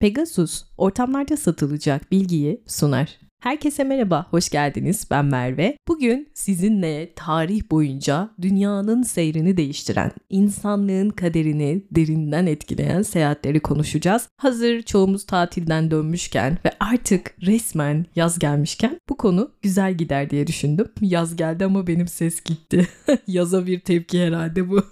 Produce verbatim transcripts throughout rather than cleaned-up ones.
Pegasus, ortamlarda satılacak bilgiyi sunar. Herkese merhaba, hoş geldiniz. Ben Merve. Bugün sizinle tarih boyunca dünyanın seyrini değiştiren, insanlığın kaderini derinden etkileyen seyahatleri konuşacağız. Hazır çoğumuz tatilden dönmüşken ve artık resmen yaz gelmişken bu konu güzel gider diye düşündüm. Yaz geldi ama benim ses gitti. Yaza bir tepki herhalde bu.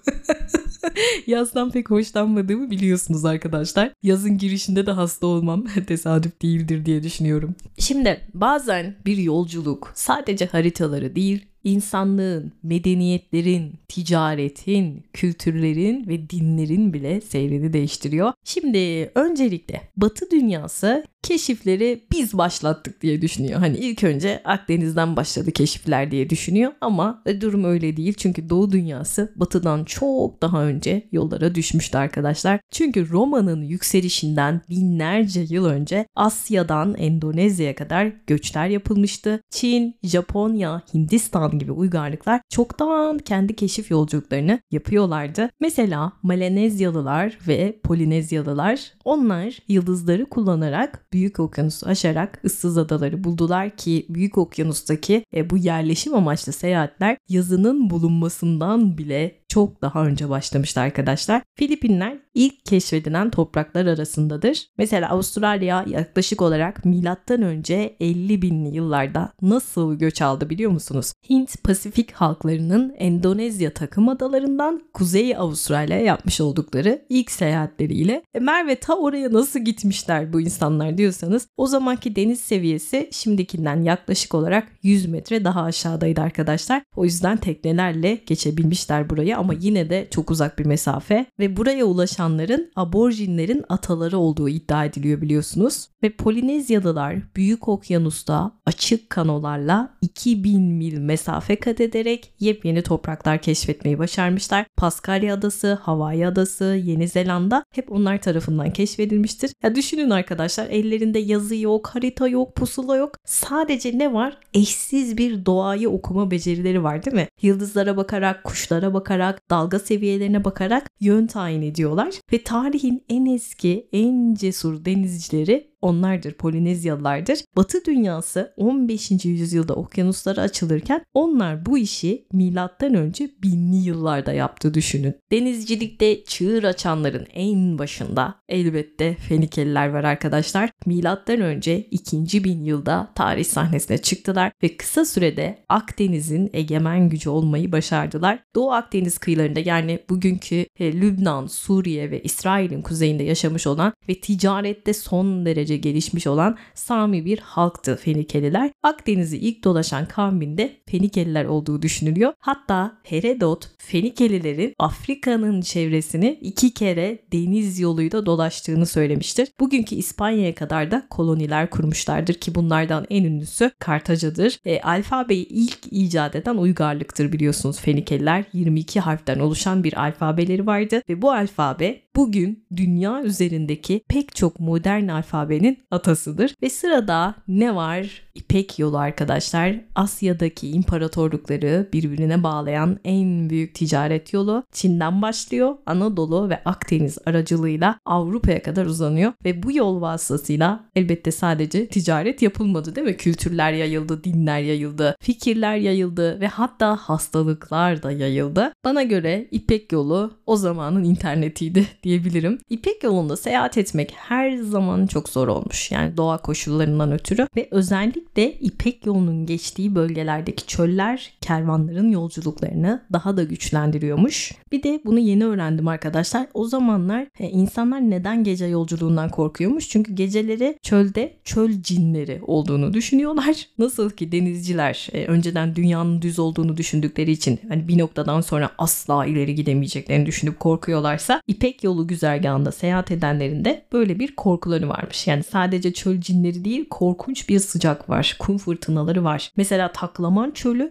Yazdan pek hoşlanmadığımı biliyorsunuz arkadaşlar. Yazın girişinde de hasta olmam tesadüf değildir diye düşünüyorum. Şimdi bazen bir yolculuk sadece haritaları değil, İnsanlığın, medeniyetlerin, ticaretin, kültürlerin ve dinlerin bile seyrini değiştiriyor. Şimdi öncelikle Batı dünyası keşifleri biz başlattık diye düşünüyor. Hani ilk önce Akdeniz'den başladı keşifler diye düşünüyor ama durum öyle değil. Çünkü Doğu dünyası Batı'dan çok daha önce yollara düşmüştü arkadaşlar. Çünkü Roma'nın yükselişinden binlerce yıl önce Asya'dan Endonezya'ya kadar göçler yapılmıştı. Çin, Japonya, Hindistan gibi uygarlıklar çoktan kendi keşif yolculuklarını yapıyorlardı. Mesela Malenezyalılar ve Polinezyalılar, onlar yıldızları kullanarak Büyük Okyanusu aşarak ıssız adaları buldular ki Büyük Okyanus'taki e, bu yerleşim amaçlı seyahatler yazının bulunmasından bile çok daha önce başlamıştı arkadaşlar. Filipinler ilk keşfedilen topraklar arasındadır. Mesela Avustralya yaklaşık olarak milattan önce elli binli yıllarda nasıl göç aldı biliyor musunuz? Hint Pasifik halklarının Endonezya takım adalarından Kuzey Avustralya'ya yapmış oldukları ilk seyahatleriyle e, Merve ta oraya nasıl gitmişler bu insanlar diyorsanız o zamanki deniz seviyesi şimdikinden yaklaşık olarak yüz metre daha aşağıdaydı arkadaşlar. O yüzden teknelerle geçebilmişler burayı ama yine de çok uzak bir mesafe ve buraya ulaşanların aborjinlerin ataları olduğu iddia ediliyor biliyorsunuz. Ve Polinezyalılar Büyük Okyanus'ta açık kanolarla iki bin mil mesafe kat ederek yepyeni topraklar keşfetmeyi başarmışlar. Paskalya Adası, Hawaii Adası, Yeni Zelanda hep onlar tarafından keşfedilmiştir. Ya düşünün arkadaşlar, ellerinde yazı yok, harita yok, pusula yok. Sadece ne var? Eşsiz bir doğayı okuma becerileri var değil mi? Yıldızlara bakarak, kuşlara bakarak, dalga seviyelerine bakarak yön tayin ediyorlar. Ve tarihin en eski, en cesur denizcileri onlardır, Polinezyalılardır. Batı dünyası on beşinci yüzyılda okyanuslara açılırken onlar bu işi milattan önce binli yıllarda yaptı düşünün. Denizcilikte çığır açanların en başında elbette Fenikeliler var arkadaşlar. Milattan önce ikinci bin yılda tarih sahnesine çıktılar ve kısa sürede Akdeniz'in egemen gücü olmayı başardılar. Doğu Akdeniz kıyılarında, yani bugünkü Lübnan, Suriye ve İsrail'in kuzeyinde yaşamış olan ve ticarette son derece gelişmiş olan Sami bir halktı Fenikeliler. Akdeniz'i ilk dolaşan kavminde Fenikeliler olduğu düşünülüyor. Hatta Herodot Fenikelilerin Afrika'nın çevresini iki kere deniz yoluyla dolaştığını söylemiştir. Bugünkü İspanya'ya kadar da koloniler kurmuşlardır ki bunlardan en ünlüsü Kartaca'dır. E, alfabeyi ilk icat eden uygarlıktır biliyorsunuz Fenikeliler. yirmi iki harften oluşan bir alfabeleri vardı ve bu alfabe bugün dünya üzerindeki pek çok modern alfabenin atasıdır. Ve sırada ne var? İpek yolu arkadaşlar. Asya'daki imparatorlukları birbirine bağlayan en büyük ticaret yolu Çin'den başlıyor. Anadolu ve Akdeniz aracılığıyla Avrupa'ya kadar uzanıyor. Ve bu yol vasıtasıyla elbette sadece ticaret yapılmadı değil mi? Kültürler yayıldı, dinler yayıldı, fikirler yayıldı ve hatta hastalıklar da yayıldı. Bana göre İpek yolu o zamanın internetiydi diyebilirim. İpek yolunda seyahat etmek her zaman çok zor olmuş. Yani doğa koşullarından ötürü ve özellikle İpek yolunun geçtiği bölgelerdeki çöller kervanların yolculuklarını daha da güçlendiriyormuş. Bir de bunu yeni öğrendim arkadaşlar. O zamanlar e, insanlar neden gece yolculuğundan korkuyormuş? Çünkü geceleri çölde çöl cinleri olduğunu düşünüyorlar. Nasıl ki denizciler e, önceden dünyanın düz olduğunu düşündükleri için hani bir noktadan sonra asla ileri gidemeyeceklerini düşünüp korkuyorlarsa İpek yolu güzergahında seyahat edenlerin de böyle bir korkuları varmış. Yani sadece çöl cinleri değil, korkunç bir sıcak var. Kum fırtınaları var. Mesela Taklaman Çölü en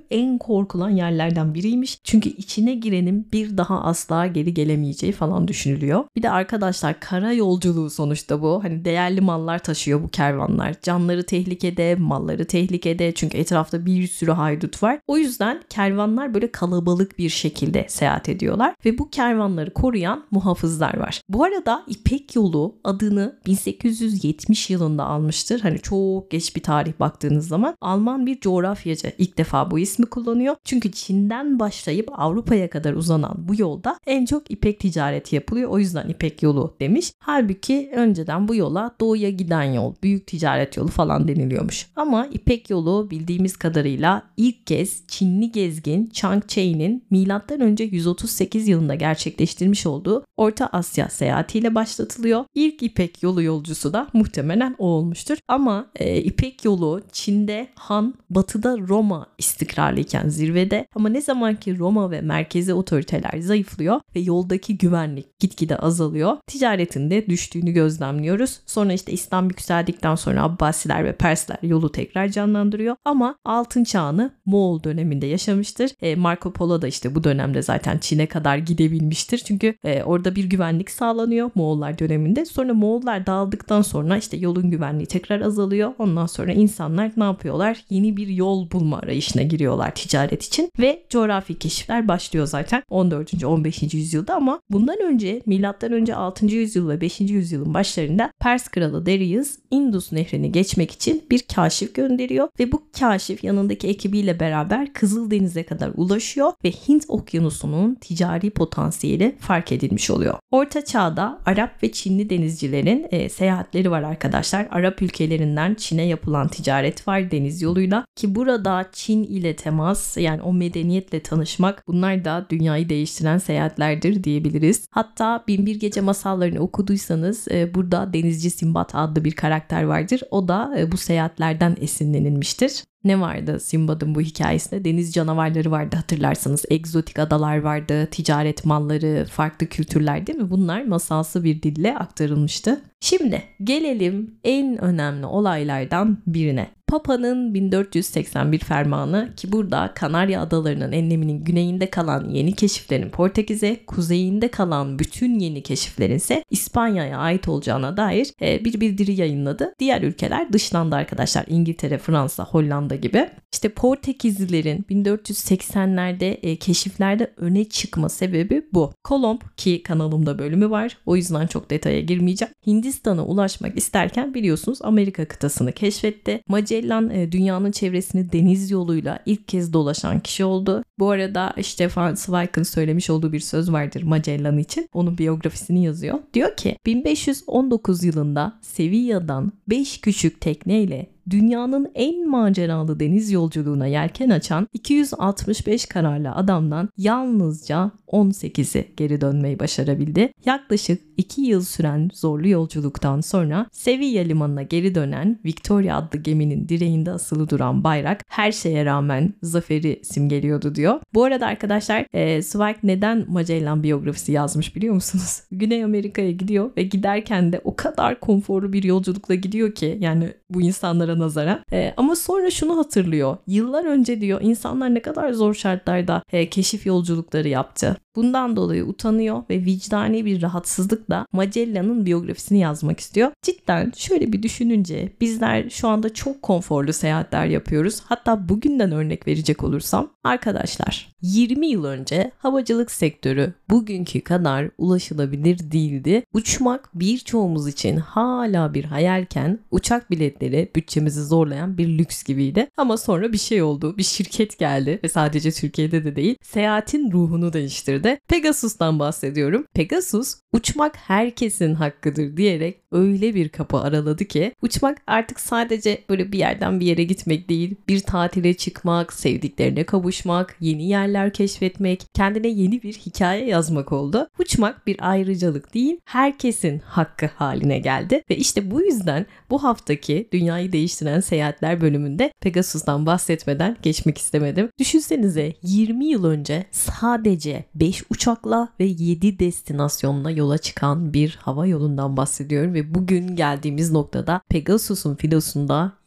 korkulan yerlerden biriymiş. Çünkü içine girenin bir daha asla geri gelemeyeceği falan düşünülüyor. Bir de arkadaşlar kara yolculuğu sonuçta bu. Hani değerli mallar taşıyor bu kervanlar. Canları tehlikede, malları tehlikede. Çünkü etrafta bir sürü haydut var. O yüzden kervanlar böyle kalabalık bir şekilde seyahat ediyorlar. Ve bu kervanları koruyan muhafızlar var. Bu arada İpek Yolu adını bin sekiz yüz yetmiş yılında almıştır. Hani çok geç bir tarih baktığınız zaman. Alman bir coğrafyacı ilk defa bu ismi kullanıyor. Çünkü Çin'den başlayıp Avrupa'ya kadar uzanan bu yolda en çok ipek ticareti yapılıyor. O yüzden İpek Yolu demiş. Halbuki önceden bu yola doğuya giden yol, büyük ticaret yolu falan deniliyormuş. Ama İpek Yolu bildiğimiz kadarıyla ilk kez Çinli gezgin Chang Cheh'nin milattan önce yüz otuz sekiz yılında gerçekleştirmiş olduğu Orta Asya seyahatiyle başlatılıyor. İlk İpek Yolu yolcusu da muhtemelen o olmuştur. Ama e, İpek Yolu Çin'de Han, batıda Roma istikrarlıyken zirvede, ama ne zaman ki Roma ve merkezi otoriteler zayıflıyor ve yoldaki güvenlik gitgide azalıyor, ticaretin de düştüğünü gözlemliyoruz. Sonra işte İslam yükseldikten sonra Abbasiler ve Persler yolu tekrar canlandırıyor ama altın çağını Moğol döneminde yaşamıştır. E, Marco Polo da işte bu dönemde zaten Çin'e kadar gidebilmiştir. Çünkü e, orada bir güvenlik sağlanıyor Moğollar döneminde. Sonra Moğollar dağıldıktan sonra işte yolun güvenliği tekrar azalıyor. Ondan sonra insanlar ne yapıyorlar? Yeni bir yol bulma arayışına giriyorlar ticaret için ve coğrafi keşifler başlıyor zaten on dördüncü on beşinci yüzyılda. Ama bundan önce milattan önce altıncı yüzyıl ve beşinci yüzyılın başlarında Pers kralı Darius Indus nehrini geçmek için bir kaşif gönderiyor ve bu kaşif yanındaki ekibiyle beraber Kızıldeniz'e kadar ulaşıyor ve Hint Okyanusu'nun ticari potansiyeli fark edilmiş oluyor. Orta Çağ'da Arap ve Çinli denizcilerin e, seyahatleri var arkadaşlar. Arap ülkelerinden Çin'e yapılan ticaret var deniz yoluyla ki burada Çin ile temas, yani o medeniyetle tanışmak, bunlar da dünyayı değiştiren seyahatlerdir diyebiliriz. Hatta Binbir Gece masallarını okuduysanız e, burada denizci Sinbad adlı bir karakter vardır. O da e, bu seyahatlerden esinlenilmiştir. Ne vardı Sinbad'ın bu hikayesinde? Deniz canavarları vardı hatırlarsanız. Egzotik adalar vardı, ticaret malları, farklı kültürler değil mi? Bunlar masalsı bir dille aktarılmıştı. Şimdi gelelim en önemli olaylardan birine. Papa'nın bin dört yüz seksen bir fermanı, ki burada Kanarya Adaları'nın enleminin güneyinde kalan yeni keşiflerin Portekiz'e, kuzeyinde kalan bütün yeni keşiflerin ise İspanya'ya ait olacağına dair bir bildiri yayınladı. Diğer ülkeler dışlandı arkadaşlar. İngiltere, Fransa, Hollanda gibi. İşte Portekizlilerin bin dört yüz seksenlerde keşiflerde öne çıkma sebebi bu. Kolomb, ki kanalımda bölümü var, o yüzden çok detaya girmeyeceğim, Hindistan'a ulaşmak isterken biliyorsunuz Amerika kıtasını keşfetti. Magellan e, dünyanın çevresini deniz yoluyla ilk kez dolaşan kişi oldu. Bu arada Stefan Zweig'ın söylemiş olduğu bir söz vardır Magellan için. Onun biyografisini yazıyor. Diyor ki bin beş yüz on dokuz yılında Sevilla'dan beş küçük tekneyle dünyanın en maceralı deniz yolculuğuna yelken açan iki yüz altmış beş kararlı adamdan yalnızca on sekizi geri dönmeyi başarabildi. Yaklaşık iki yıl süren zorlu yolculuktan sonra Sevilla limanına geri dönen Victoria adlı geminin direğinde asılı duran bayrak her şeye rağmen zaferi simgeliyordu diyor. Bu arada arkadaşlar e, Zweig neden Magellan biyografisi yazmış biliyor musunuz? Güney Amerika'ya gidiyor ve giderken de o kadar konforlu bir yolculukla gidiyor ki, yani bu insanlara nazara. E, ama sonra şunu hatırlıyor. Yıllar önce diyor insanlar ne kadar zor şartlarda e, keşif yolculukları yaptı. Bundan dolayı utanıyor ve vicdani bir rahatsızlıkla Magellan'ın biyografisini yazmak istiyor. Cidden şöyle bir düşününce bizler şu anda çok konforlu seyahatler yapıyoruz. Hatta bugünden örnek verecek olursam arkadaşlar, yirmi yıl önce havacılık sektörü bugünkü kadar ulaşılabilir değildi. Uçmak birçoğumuz için hala bir hayalken uçak biletleri bütçemizi zorlayan bir lüks gibiydi. Ama sonra bir şey oldu. Bir şirket geldi ve sadece Türkiye'de de değil, seyahatin ruhunu değiştirdi. Pegasus'tan bahsediyorum. Pegasus, uçmak herkesin hakkıdır diyerek öyle bir kapı araladı ki uçmak artık sadece böyle bir yerden bir yere gitmek değil, bir tatile çıkmak, sevdiklerine kavuşmak, yeni yerler keşfetmek, kendine yeni bir hikaye yazmak oldu. Uçmak bir ayrıcalık değil, herkesin hakkı haline geldi ve işte bu yüzden bu haftaki dünyayı değiştiren seyahatler bölümünde Pegasus'tan bahsetmeden geçmek istemedim. Düşünsenize, yirmi yıl önce sadece beş uçakla ve yedi destinasyonla yola çıkan bir hava yolundan bahsediyorum ve bugün geldiğimiz noktada Pegasus'un filosunda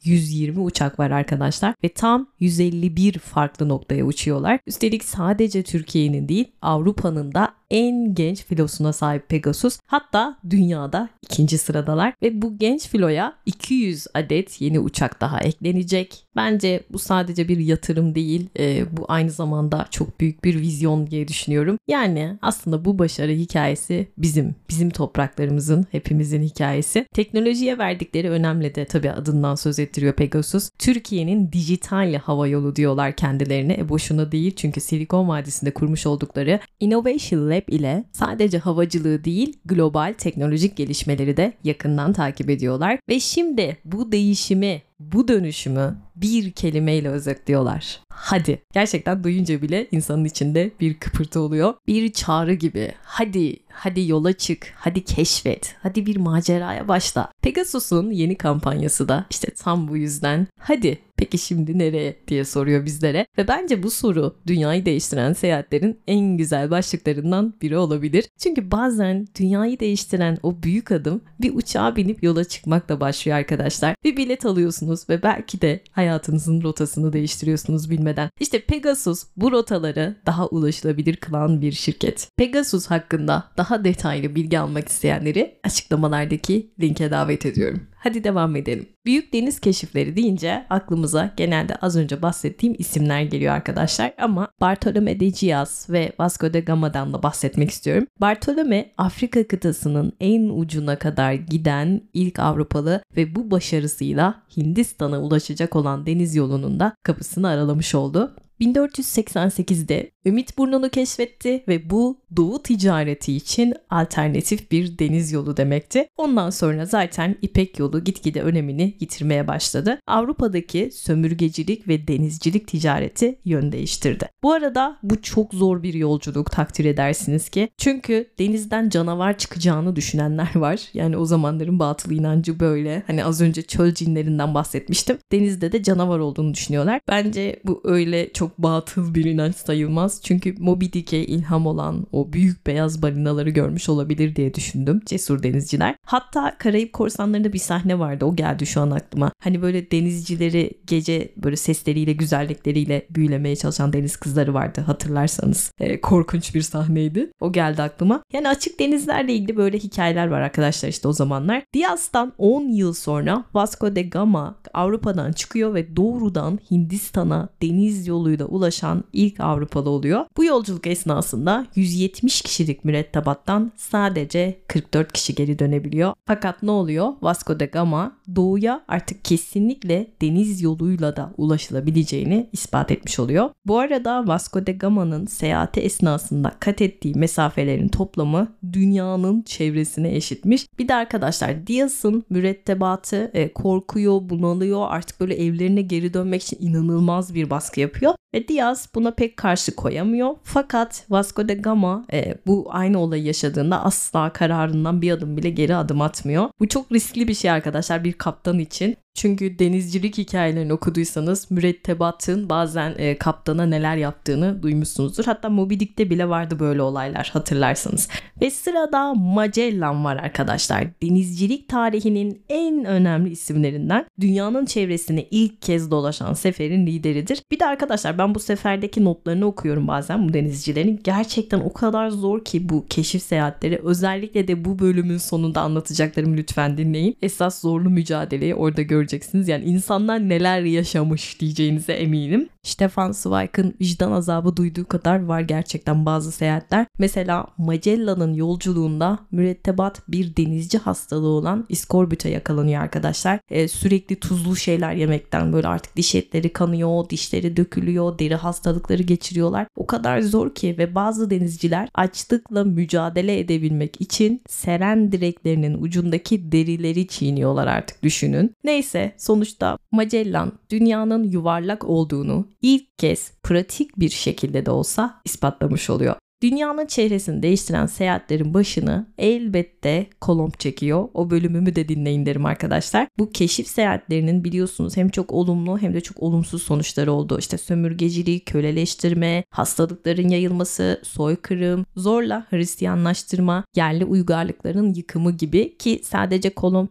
yüz yirmi uçak var arkadaşlar ve tam yüz elli bir farklı noktaya uçuyorlar. Üstelik sadece Türkiye'nin değil, Avrupa'nın da en genç filosuna sahip Pegasus. Hatta dünyada ikinci sıradalar ve bu genç filoya iki yüz adet yeni uçak daha eklenecek. Bence bu sadece bir yatırım değil, e, bu aynı zamanda çok büyük bir vizyon diye düşünüyorum. Yani aslında bu başarı hikayesi bizim, bizim topraklarımızın, hepimizin hikayesi. Teknolojiye verdikleri önemle de tabii adından söz ettiriyor Pegasus. Türkiye'nin dijital hava yolu diyorlar kendilerine. E boşuna değil, çünkü Silikon Vadisi'nde kurmuş oldukları Innovation Lab ile sadece havacılığı değil, global teknolojik gelişmeleri de yakından takip ediyorlar. Ve şimdi bu değişimi, bu dönüşümü bir kelimeyle özetliyorlar. Hadi. Gerçekten duyunca bile insanın içinde bir kıpırtı oluyor. Bir çağrı gibi. Hadi, hadi yola çık, hadi keşfet, hadi bir maceraya başla. Pegasus'un yeni kampanyası da işte tam bu yüzden hadi peki şimdi nereye diye soruyor bizlere. Ve bence bu soru dünyayı değiştiren seyahatlerin en güzel başlıklarından biri olabilir. Çünkü bazen dünyayı değiştiren o büyük adım bir uçağa binip yola çıkmakla başlıyor arkadaşlar. Bir bilet alıyorsunuz ve belki de hayatınızın rotasını değiştiriyorsunuz bilmeden. İşte Pegasus bu rotaları daha ulaşılabilir kılan bir şirket. Pegasus hakkında daha detaylı bilgi almak isteyenleri açıklamalardaki linke davet ediyorum. Hadi devam edelim. Büyük deniz keşifleri deyince aklımıza genelde az önce bahsettiğim isimler geliyor arkadaşlar. Ama Bartolomé de Diaz ve Vasco da Gama'dan da bahsetmek istiyorum. Bartolomé, Afrika kıtasının en ucuna kadar giden ilk Avrupalı ve bu başarısıyla Hindistan'a ulaşacak olan deniz yolunun da kapısını aralamış oldu. bin dört yüz seksen sekizde Ümitburnu'nu keşfetti ve bu doğu ticareti için alternatif bir deniz yolu demekti. Ondan sonra zaten İpek yolu gitgide önemini yitirmeye başladı. Avrupa'daki sömürgecilik ve denizcilik ticareti yön değiştirdi. Bu arada bu çok zor bir yolculuk, takdir edersiniz ki. Çünkü denizden canavar çıkacağını düşünenler var. Yani o zamanların batıl inancı böyle. Hani az önce çöl cinlerinden bahsetmiştim. Denizde de canavar olduğunu düşünüyorlar. Bence bu öyle çok batıl bir inanç sayılmaz. Çünkü Moby Dick'e ilham olan o büyük beyaz balinaları görmüş olabilir diye düşündüm cesur denizciler. Hatta Karayip Korsanları'nda bir sahne vardı, o geldi şu an aklıma. Hani böyle denizcileri gece böyle sesleriyle, güzellikleriyle büyülemeye çalışan deniz kızları vardı, hatırlarsanız. E, korkunç bir sahneydi. O geldi aklıma. Yani açık denizlerle ilgili böyle hikayeler var arkadaşlar işte o zamanlar. Diaz'dan on yıl sonra Vasco da Gama Avrupa'dan çıkıyor ve doğrudan Hindistan'a deniz yoluyla ulaşan ilk Avrupalı oluyor. Bu yolculuk esnasında yüz yetmiş kişilik mürettebattan sadece kırk dört kişi geri dönebiliyor. Fakat ne oluyor? Vasco da Gama doğuya artık kesinlikle deniz yoluyla da ulaşılabileceğini ispat etmiş oluyor. Bu arada Vasco da Gama'nın seyahati esnasında kat ettiği mesafelerin toplamı dünyanın çevresine eşitmiş. Bir de arkadaşlar Diaz'ın mürettebatı e, korkuyor, bunalıyor. Artık böyle evlerine geri dönmek için inanılmaz bir baskı yapıyor. Ve Diaz buna pek karşı koyamıyor. Fakat Vasco da Gama e, bu aynı olayı yaşadığında asla kararından bir adım bile geri adım atmıyor. Bu çok riskli bir şey arkadaşlar bir kaptan için. Çünkü denizcilik hikayelerini okuduysanız mürettebatın bazen e, kaptana neler yaptığını duymuşsunuzdur. Hatta Moby Dick'te bile vardı böyle olaylar, hatırlarsanız. Ve sırada Magellan var arkadaşlar. Denizcilik tarihinin en önemli isimlerinden. Dünyanın çevresini ilk kez dolaşan seferin lideridir. Bir de arkadaşlar ben bu seferdeki notlarını okuyorum bazen bu denizcilerin. Gerçekten o kadar zor ki bu keşif seyahatleri. Özellikle de bu bölümün sonunda anlatacaklarımı lütfen dinleyin. Esas zorlu mücadeleyi orada göreceksiniz. Yani insanlar neler yaşamış diyeceğinize eminim. Stefan Zweig'ın vicdan azabı duyduğu kadar var gerçekten bazı seyahatler. Mesela Magellan'ın yolculuğunda mürettebat bir denizci hastalığı olan iskorbüte yakalanıyor arkadaşlar. Ee, sürekli tuzlu şeyler yemekten böyle artık diş etleri kanıyor, dişleri dökülüyor, deri hastalıkları geçiriyorlar. O kadar zor ki ve bazı denizciler açlıkla mücadele edebilmek için seren direklerinin ucundaki derileri çiğniyorlar artık, düşünün. Neyse, sonuçta Magellan dünyanın yuvarlak olduğunu ilk kez pratik bir şekilde de olsa ispatlamış oluyor. Dünyanın çehresini değiştiren seyahatlerin başını elbette Kolomb çekiyor. O bölümümü de dinleyin derim arkadaşlar. Bu keşif seyahatlerinin biliyorsunuz hem çok olumlu hem de çok olumsuz sonuçları oldu. İşte sömürgecilik, köleleştirme, hastalıkların yayılması, soykırım, zorla Hristiyanlaştırma, yerli uygarlıkların yıkımı gibi, ki sadece Kolomb değil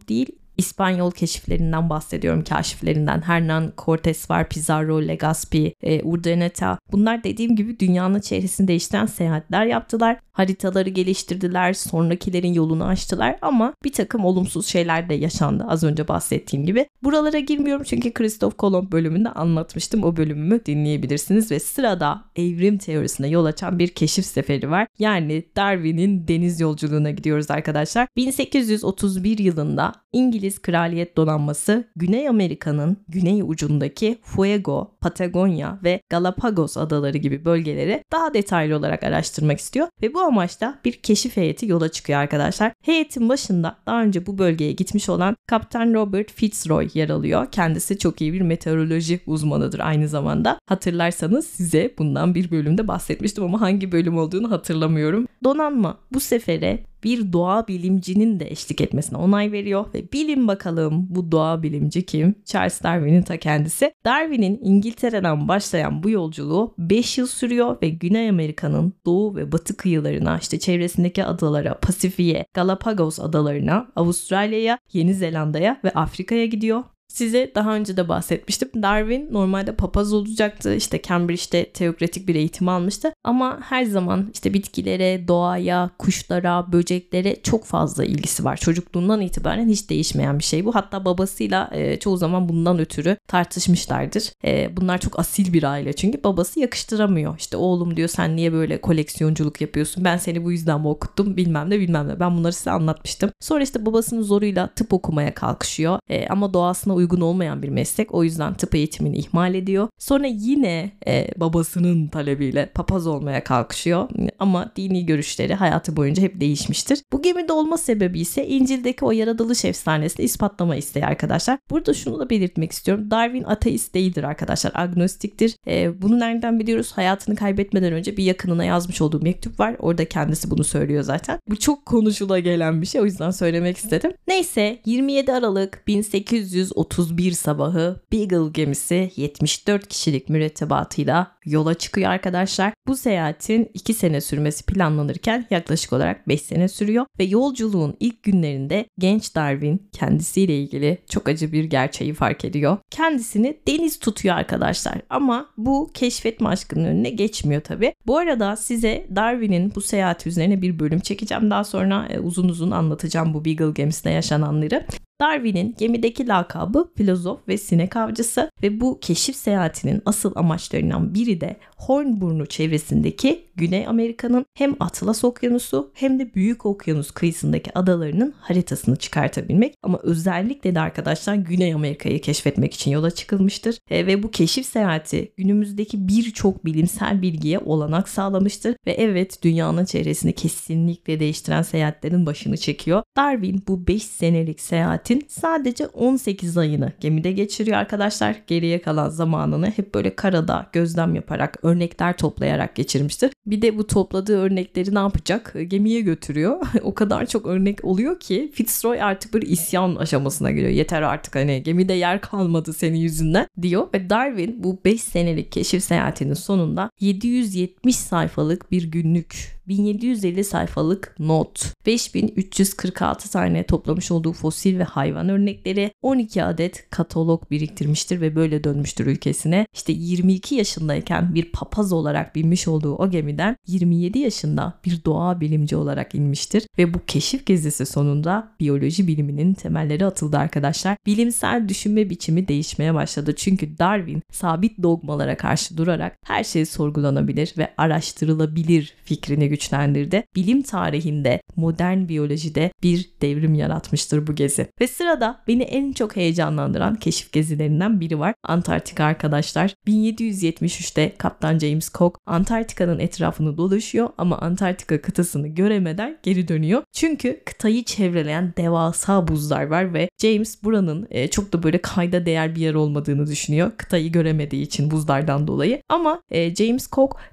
İspanyol keşiflerinden bahsediyorum, kaşiflerinden. Hernán Cortés var, Pizarro, Legazpi, e, Urdaneta. Bunlar dediğim gibi dünyanın çehresini değiştiren seyahatler yaptılar. Haritaları geliştirdiler, sonrakilerin yolunu açtılar ama bir takım olumsuz şeyler de yaşandı az önce bahsettiğim gibi. Buralara girmiyorum çünkü Christoph Kolomb bölümünde anlatmıştım. O bölümümü dinleyebilirsiniz ve sırada evrim teorisine yol açan bir keşif seferi var. Yani Darwin'in deniz yolculuğuna gidiyoruz arkadaşlar. bin sekiz yüz otuz bir yılında İngiliz Kraliyet Donanması Güney Amerika'nın güney ucundaki Fuego, Patagonya ve Galapagos adaları gibi bölgeleri daha detaylı olarak araştırmak istiyor ve bu amaçla bir keşif heyeti yola çıkıyor arkadaşlar. Heyetin başında daha önce bu bölgeye gitmiş olan Kaptan Robert Fitzroy yer alıyor. Kendisi çok iyi bir meteoroloji uzmanıdır aynı zamanda. Hatırlarsanız size bundan bir bölümde bahsetmiştim ama hangi bölüm olduğunu hatırlamıyorum. Donanma bu sefere bir doğa bilimcinin de eşlik etmesine onay veriyor ve bilin bakalım bu doğa bilimci kim? Charles Darwin'in ta kendisi. Darwin'in İngiltere'den başlayan bu yolculuğu beş yıl sürüyor ve Güney Amerika'nın doğu ve batı kıyılarına, işte çevresindeki adalara, Pasifik'e, Galapagos adalarına, Avustralya'ya, Yeni Zelanda'ya ve Afrika'ya gidiyor. Size daha önce de bahsetmiştim. Darwin normalde papaz olacaktı. İşte Cambridge'de teokratik bir eğitim almıştı. Ama her zaman işte bitkilere, doğaya, kuşlara, böceklere çok fazla ilgisi var. Çocukluğundan itibaren hiç değişmeyen bir şey bu. Hatta babasıyla e, çoğu zaman bundan ötürü tartışmışlardır. E, bunlar çok asil bir aile çünkü babası yakıştıramıyor. İşte oğlum diyor, sen niye böyle koleksiyonculuk yapıyorsun? Ben seni bu yüzden mi okuttum? Bilmem ne bilmem ne. Ben bunları size anlatmıştım. Sonra işte babasının zoruyla tıp okumaya kalkışıyor. E, ama doğasına uygun olmayan bir meslek. O yüzden tıp eğitimini ihmal ediyor. Sonra yine e, babasının talebiyle papaz olmaya kalkışıyor. Ama dini görüşleri hayatı boyunca hep değişmiştir. Bu gemide olma sebebi ise İncil'deki o yaratılış efsanesini ispatlama isteği arkadaşlar. Burada şunu da belirtmek istiyorum. Darwin ateist değildir arkadaşlar. Agnostiktir. E, bunu nereden biliyoruz? Hayatını kaybetmeden önce bir yakınına yazmış olduğu mektup var. Orada kendisi bunu söylüyor zaten. Bu çok konuşula gelen bir şey. O yüzden söylemek istedim. Neyse, yirmi yedi Aralık bin sekiz yüz otuz bir sabahı Beagle gemisi yetmiş dört kişilik mürettebatıyla yola çıkıyor arkadaşlar. Bu seyahatin iki sene sürmesi planlanırken yaklaşık olarak beş sene sürüyor ve yolculuğun ilk günlerinde genç Darwin kendisiyle ilgili çok acı bir gerçeği fark ediyor. Kendisini deniz tutuyor arkadaşlar ama bu keşfetme aşkının önüne geçmiyor tabii. Bu arada size Darwin'in bu seyahati üzerine bir bölüm çekeceğim. Daha sonra e, uzun uzun anlatacağım bu Beagle gemisinde yaşananları. Darwin'in gemideki lakabı filozof ve sinek avcısı ve bu keşif seyahatinin asıl amaçlarından biri de Hornburnu çevresindeki Güney Amerika'nın hem Atlas Okyanusu hem de Büyük Okyanus kıyısındaki adalarının haritasını çıkartabilmek. Ama özellikle de arkadaşlar Güney Amerika'yı keşfetmek için yola çıkılmıştır. E, ve bu keşif seyahati günümüzdeki birçok bilimsel bilgiye olanak sağlamıştır. Ve evet, dünyanın çevresini kesinlikle değiştiren seyahatlerin başını çekiyor. Darwin bu beş senelik seyahatin sadece on sekiz ayını gemide geçiriyor arkadaşlar. Geriye kalan zamanını hep böyle karada gözlem yaparak, örnekler toplayarak geçirmiştir. Bir de bu topladığı örnekleri ne yapacak? Gemiye götürüyor. O kadar çok örnek oluyor ki Fitzroy artık bir isyan aşamasına geliyor. Yeter artık, hani gemide yer kalmadı senin yüzünden diyor. Ve Darwin bu beş senelik keşif seyahatinin sonunda yedi yüz yetmiş sayfalık bir günlük, bin yedi yüz elli sayfalık not, beş bin üç yüz kırk altı tane toplamış olduğu fosil ve hayvan örnekleri, on iki adet katalog biriktirmiştir ve böyle dönmüştür ülkesine. İşte yirmi iki yaşındayken bir papaz olarak binmiş olduğu o gemiden yirmi yedi yaşında bir doğa bilimci olarak inmiştir ve bu keşif gezisi sonunda biyoloji biliminin temelleri atıldı arkadaşlar. Bilimsel düşünme biçimi değişmeye başladı çünkü Darwin sabit dogmalara karşı durarak her şey sorgulanabilir ve araştırılabilir fikrini güçlendirdi. Bilim tarihinde, modern biyolojide bir devrim yaratmıştır bu gezi. Ve sırada beni en çok heyecanlandıran keşif gezilerinden biri var. Antarktika arkadaşlar. bin yedi yüz yetmiş üçte Kaptan James Cook Antarktika'nın etrafını dolaşıyor ama Antarktika kıtasını göremeden geri dönüyor. Çünkü kıtayı çevreleyen devasa buzlar var ve James buranın e, çok da böyle kayda değer bir yer olmadığını düşünüyor. Kıtayı göremediği için buzlardan dolayı. Ama e, James Cook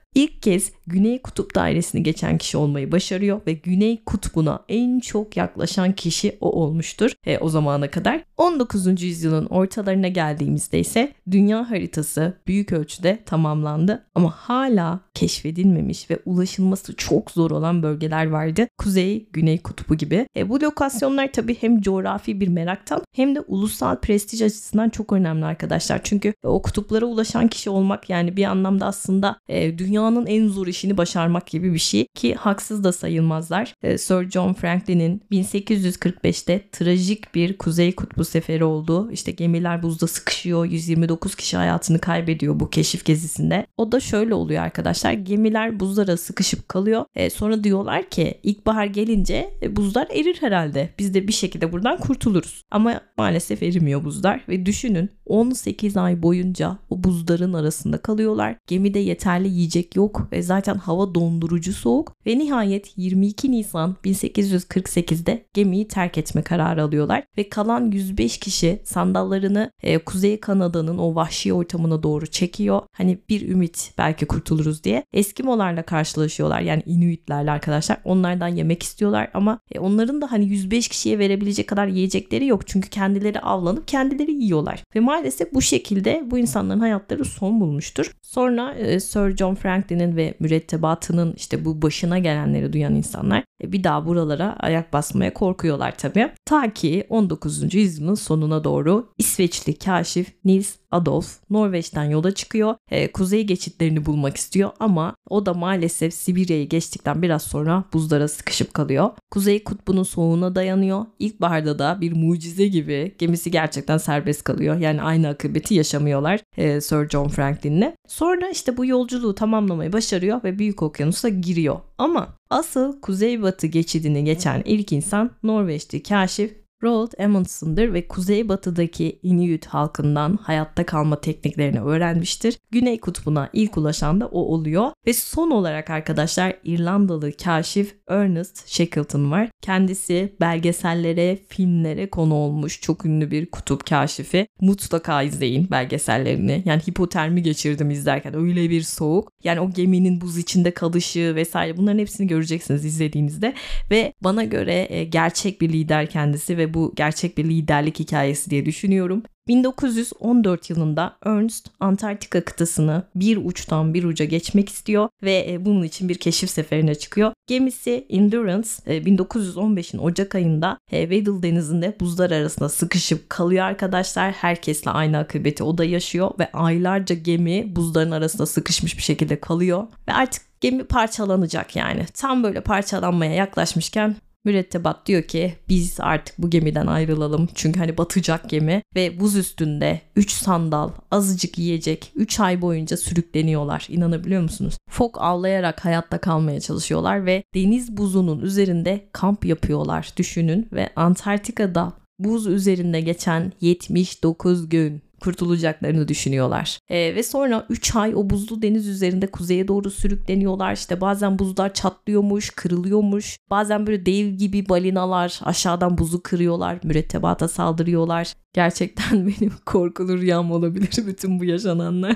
İlk kez Güney Kutup Dairesi'ni geçen kişi olmayı başarıyor ve Güney Kutbu'na en çok yaklaşan kişi o olmuştur e, o zamana kadar. on dokuzuncu yüzyılın ortalarına geldiğimizde ise dünya haritası büyük ölçüde tamamlandı ama hala keşfedilmemiş ve ulaşılması çok zor olan bölgeler vardı. Kuzey, Güney Kutbu gibi. E, bu lokasyonlar tabii hem coğrafi bir meraktan hem de ulusal prestij açısından çok önemli arkadaşlar. Çünkü o kutuplara ulaşan kişi olmak yani bir anlamda aslında e, dünyanın en zor işini başarmak gibi bir şey ki haksız da sayılmazlar. E, Sir John Franklin'in bin sekiz yüz kırk beşte trajik bir Kuzey Kutbu seferi oldu. İşte gemiler buzda sıkışıyor. yüz yirmi dokuz kişi hayatını kaybediyor bu keşif gezisinde. O da şöyle oluyor arkadaşlar. Gemiler buzlara sıkışıp kalıyor. E, sonra diyorlar ki ilkbahar gelince e, buzlar erir herhalde. Biz de bir şekilde buradan kurtuluruz. Ama maalesef erimiyor buzlar ve düşünün on sekiz ay boyunca o buzların arasında kalıyorlar. Gemide yeterli yiyecek yok ve zaten hava dondurucu soğuk ve nihayet yirmi iki Nisan bin sekiz yüz kırk sekizde gemiyi terk etme kararı alıyorlar ve kalan yüz beş kişi sandallarını e, Kuzey Kanada'nın o vahşi ortamına doğru çekiyor. Hani bir ümit belki kurtuluruz diye. Eskimolarla karşılaşıyorlar yani Inuitlerle arkadaşlar. Onlardan yemek istiyorlar ama e, onların da hani yüz beş kişiye verebilecek kadar yiyecekleri yok. Çünkü kendileri avlanıp kendileri yiyorlar. Ve maalesef bu şekilde bu insanların hayatları son bulmuştur. Sonra e, Sir John Franklin'in ve mürettebatının işte bu başına gelenleri duyan insanlar e, bir daha buralara ayak basmaya korkuyorlar tabii. Ta ki on dokuzuncu yüzyılın sonuna doğru İsveçli kaşif Niels Adolf Norveç'ten yola çıkıyor. E, kuzey geçitlerini bulmak istiyor ama o da maalesef Sibirya'yı geçtikten biraz sonra buzlara sıkışıp kalıyor. Kuzey Kutbu'nun soğuğuna dayanıyor. İlkbaharda da bir mucize gibi gemisi gerçekten serbest kalıyor. Yani aynı akıbeti yaşamıyorlar e, Sir John Franklin'le. Sonra işte bu yolculuğu tamamlamayı başarıyor ve Büyük Okyanus'a giriyor. Ama asıl kuzeybatı geçidini geçen ilk insan Norveçli kaşif Roald Amundson'dır ve kuzeybatıdaki Inuit halkından hayatta kalma tekniklerini öğrenmiştir. Güney Kutbu'na ilk ulaşan da o oluyor. Ve son olarak arkadaşlar İrlandalı kaşif Ernest Shackleton var. Kendisi belgesellere, filmlere konu olmuş çok ünlü bir kutup kaşifi. Mutlaka izleyin belgesellerini. Yani hipotermi geçirdim izlerken. Öyle bir soğuk. Yani o geminin buz içinde kalışı vesaire bunların hepsini göreceksiniz izlediğinizde. Ve bana göre gerçek bir lider kendisi ve bu gerçek bir liderlik hikayesi diye düşünüyorum. bin dokuz yüz on dört yılında Ernst Antarktika kıtasını bir uçtan bir uca geçmek istiyor ve bunun için bir keşif seferine çıkıyor. Gemisi Endurance bin dokuz yüz on beşin Ocak ayında Weddell Denizi'nde buzlar arasında sıkışıp kalıyor arkadaşlar. Herkesle aynı akıbeti o da yaşıyor ve aylarca gemi buzların arasında sıkışmış bir şekilde kalıyor ve artık gemi parçalanacak yani. Tam böyle parçalanmaya yaklaşmışken mürettebat diyor ki biz artık bu gemiden ayrılalım. Çünkü hani batacak gemi ve buz üstünde üç sandal, azıcık yiyecek üç ay boyunca sürükleniyorlar. İnanabiliyor musunuz? Fok avlayarak hayatta kalmaya çalışıyorlar ve deniz buzunun üzerinde kamp yapıyorlar düşünün ve Antarktika'da buz üzerinde geçen yetmiş dokuz gün kurtulacaklarını düşünüyorlar. E, ve sonra üç ay o buzlu deniz üzerinde kuzeye doğru sürükleniyorlar. İşte bazen buzlar çatlıyormuş, kırılıyormuş. Bazen böyle dev gibi balinalar aşağıdan buzu kırıyorlar. Mürettebata saldırıyorlar. Gerçekten benim korkulu rüyam olabilir bütün bu yaşananlar.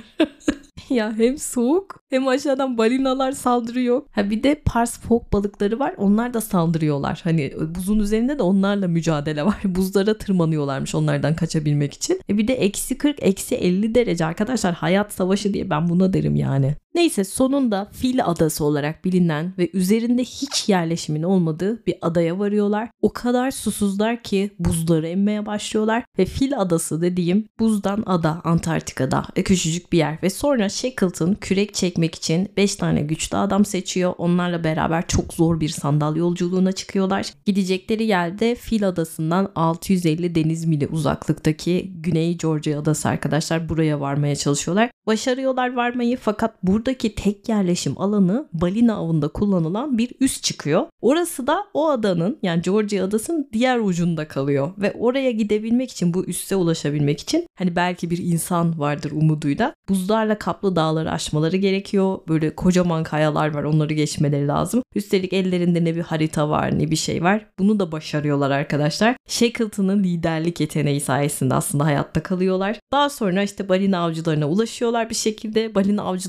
Ya hem soğuk hem aşağıdan balinalar saldırıyor. Ha bir de pars fok balıkları var. Onlar da saldırıyorlar. Hani buzun üzerinde de onlarla mücadele var. Buzlara tırmanıyorlarmış onlardan kaçabilmek için. E bir de eksi kırk, eksi elli derece arkadaşlar. Hayat savaşı diye ben buna derim yani. Neyse sonunda Fil Adası olarak bilinen ve üzerinde hiç yerleşimin olmadığı bir adaya varıyorlar. O kadar susuzlar ki buzları emmeye başlıyorlar ve Fil Adası dediğim buzdan ada Antarktika'da e, küçücük bir yer ve sonra Shackleton kürek çekmek için beş tane güçlü adam seçiyor. Onlarla beraber çok zor bir sandal yolculuğuna çıkıyorlar. Gidecekleri yerde Fil Adası'ndan altı yüz elli deniz mili uzaklıktaki Güney Georgia Adası arkadaşlar buraya varmaya çalışıyorlar. Başarıyorlar varmayı fakat buradaki tek yerleşim alanı balina avında kullanılan bir üs çıkıyor. Orası da o adanın yani Georgia Adası'nın diğer ucunda kalıyor ve oraya gidebilmek için bu üsse ulaşabilmek için hani belki bir insan vardır umuduyla buzlarla kaplı dağları aşmaları gerekiyor. Böyle kocaman kayalar var onları geçmeleri lazım. Üstelik ellerinde ne bir harita var ne bir şey var. Bunu da başarıyorlar arkadaşlar. Shackleton'ın liderlik yeteneği sayesinde aslında hayatta kalıyorlar. Daha sonra işte balina avcılarına ulaşıyorlar bir şekilde. Balina avcıları da tabii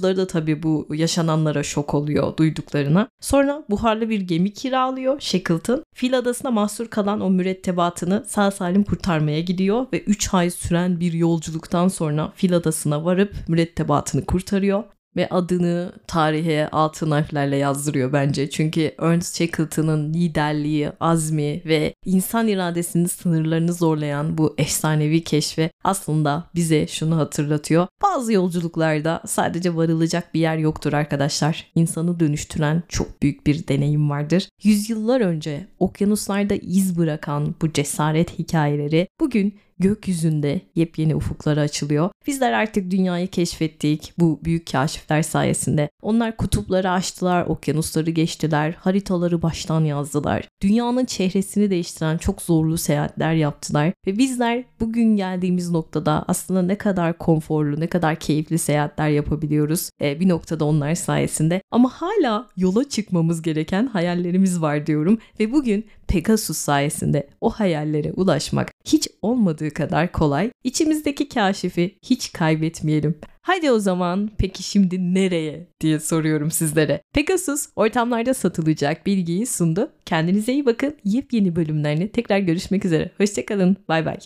tabii bu yaşananlara şok oluyor duyduklarına. Sonra buharlı bir gemi kiralıyor Shackleton. Fil Adası'na mahsur kalan o mürettebatını sağ salim kurtarmaya gidiyor ve üç ay süren bir yolculuktan sonra Fil Adası'na varıp mürettebatını kurtarıyor. Ve adını tarihe altın harflerle yazdırıyor bence. Çünkü Ernest Shackleton'ın liderliği, azmi ve insan iradesinin sınırlarını zorlayan bu efsanevi keşfe aslında bize şunu hatırlatıyor. Bazı yolculuklarda sadece varılacak bir yer yoktur arkadaşlar. İnsanı dönüştüren çok büyük bir deneyim vardır. Yüzyıllar önce okyanuslarda iz bırakan bu cesaret hikayeleri bugün gökyüzünde yepyeni ufuklara açılıyor. Bizler artık dünyayı keşfettik bu büyük kaşifler sayesinde. Onlar kutupları aştılar, okyanusları geçtiler, haritaları baştan yazdılar. Dünyanın çehresini değiştiren çok zorlu seyahatler yaptılar ve bizler bugün geldiğimiz noktada aslında ne kadar konforlu, ne kadar keyifli seyahatler yapabiliyoruz. Ee, bir noktada onlar sayesinde. Ama hala yola çıkmamız gereken hayallerimiz var diyorum ve bugün Pegasus sayesinde o hayallere ulaşmak hiç olmadığı kadar kolay. İçimizdeki kaşifi hiç kaybetmeyelim. Haydi o zaman peki şimdi nereye diye soruyorum sizlere. Pegasus ortamlarda satılacak bilgiyi sundu. Kendinize iyi bakın. Yepyeni bölümlerle tekrar görüşmek üzere. Hoşçakalın. Bay bay.